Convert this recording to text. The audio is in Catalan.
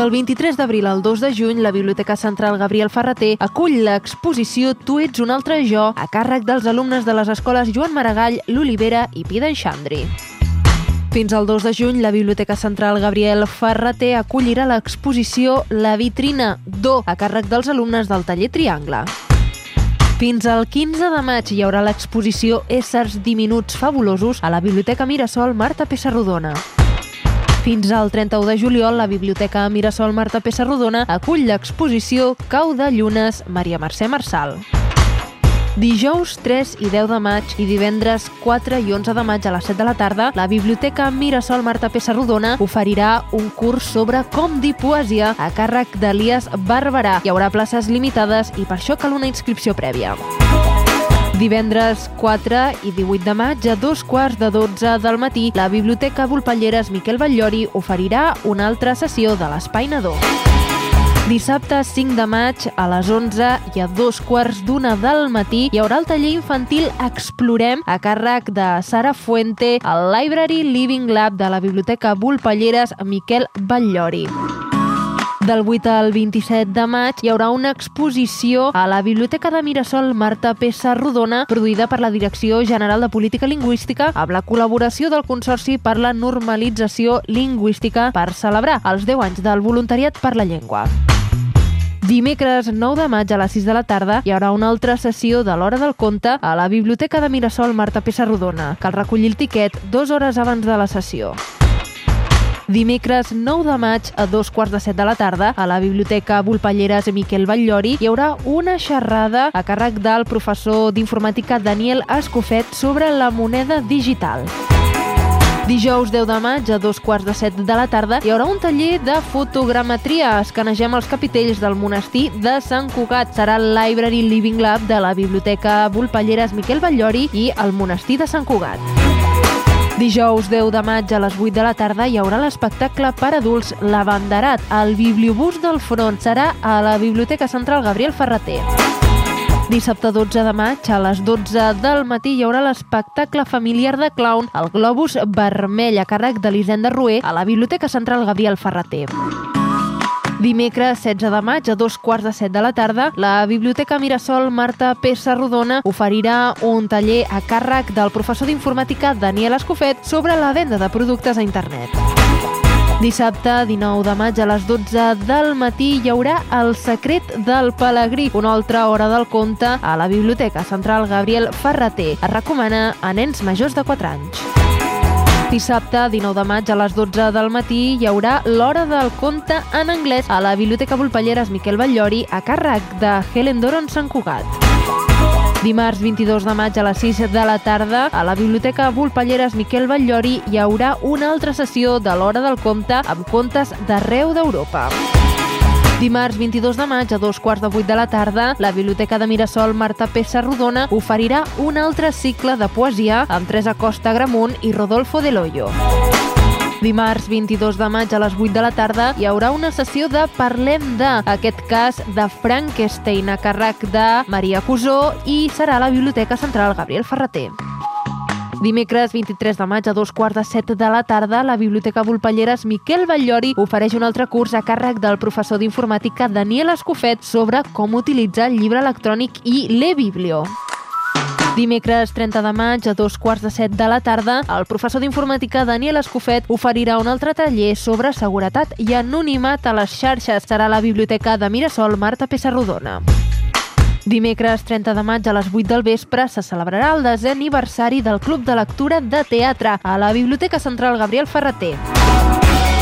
Del 23 d'abril al 2 de juny, la Biblioteca Central Gabriel Ferrater acull l'exposició Tu ets un altre jo, a càrrec dels alumnes de les escoles Joan Maragall, l'Olivera i Pi d'en Xandri. Fins al 2 de juny, la Biblioteca Central Gabriel Ferrater acollirà l'exposició La Vitrina Do, a càrrec dels alumnes del taller Triangle. Fins al 15 de maig hi haurà l'exposició Éssers diminuts fabulosos a la Biblioteca Mirasol Marta Pessarrodona. Fins al 31 de juliol, la Biblioteca Mirasol Marta Pessarrodona acull l'exposició Cau de Llunes Maria Mercè Marçal. Dijous 3 i 10 de maig i divendres 4 i 11 de maig a les 7 de la tarda, la Biblioteca Mirasol Marta Pessarrodona oferirà un curs sobre com dir poesia a càrrec d'Elias Barberà. Hi haurà places limitades i per això cal una inscripció prèvia. Divendres 4 i 18 de maig a 2:15 del matí, la Biblioteca Volpelleres Miquel Batllori oferirà una altra sessió de l'Espai Nadó. Dissabte 5 de maig a les 11 i a 2:15 del matí hi haurà el taller infantil Explorem a càrrec de Sara Fuente al Library Living Lab de la Biblioteca Volpelleres Miquel Batllori. Del 8 al 27 de maig hi haurà una exposició a la Biblioteca de Mirasol Marta Pessarrodona produïda per la Direcció General de Política Lingüística amb la col·laboració del Consorci per la Normalització Lingüística per celebrar els 10 anys del voluntariat per la llengua. Dimecres 9 de maig a les 6 de la tarda hi haurà una altra sessió de l'Hora del Conte a la Biblioteca de Mirasol Marta Pessarrodona. Cal recollir el tiquet 2 hores abans de la sessió. Dimecres 9 de maig a 2:15 de la tarda a la Biblioteca Volpelleres Miquel Batllori hi haurà una xerrada a càrrec del professor d'informàtica Daniel Escofet sobre la moneda digital. Dijous 10 de maig a 2:15 de la tarda hi haurà un taller de fotogrametria. Escanegem els capitells del monestir de Sant Cugat. Serà el Library Living Lab de la Biblioteca Volpelleres Miquel Batllori i el monestir de Sant Cugat. Dijous 10 de maig a les 8 de la tarda hi haurà l'espectacle per adults L'Abanderat. El Bibliobús del Front serà a la Biblioteca Central Gabriel Ferrater. Dissabte 12 de maig a les 12 del matí hi haurà l'espectacle familiar de clown El Globus Vermell a càrrec d'Elisenda Rué a la Biblioteca Central Gabriel Ferrater. Dimecres 16 de maig a 2:15 de la tarda, la Biblioteca Mirasol Marta Pessarrodona oferirà un taller a càrrec del professor d'informàtica Daniel Escofet sobre la venda de productes a internet. Dissabte 19 de maig a les 12 del matí hi haurà El secret del pelegrí, una altra hora del conte a la Biblioteca Central Gabriel Ferrater. Es recomana a nens majors de 4 anys. Dissabte, 19 de maig a les 12 del matí hi haurà l'Hora del Conte en anglès a la Biblioteca Volpelleres Miquel Batllori a càrrec de Helen Doron Sant Cugat. Dimarts 22 de maig a les 6 de la tarda a la Biblioteca Volpelleres Miquel Batllori hi haurà una altra sessió de l'Hora del Conte amb contes d'arreu d'Europa. Dimarts 22 de maig a 7:15 de la tarda, la Biblioteca de Mirasol Marta Pessarrodona oferirà un altre cicle de poesia amb Teresa Costa Agramunt i Rodolfo Del Hoyo. Dimarts 22 de maig a les 8 de la tarda hi haurà una sessió de Parlem de, aquest cas de Frankenstein a càrrec de Maria Cusó i serà a la Biblioteca Central Gabriel Ferrater. Dimecres 23 de maig a 2:15 de la tarda, la Biblioteca Volpelleres Miquel Batllori ofereix un altre curs a càrrec del professor d'informàtica Daniel Escofet sobre com utilitzar el llibre electrònic i l'e-biblio. Dimecres 30 de maig a 2:15 de la tarda, el professor d'informàtica Daniel Escofet oferirà un altre taller sobre seguretat i anonimat a les xarxes. Serà a la Biblioteca de Mirasol Marta Pessarrodona. Dimecres 30 de maig a les 8 del vespre se celebrarà el 10è aniversari del Club de Lectura de Teatre a la Biblioteca Central Gabriel Ferrater.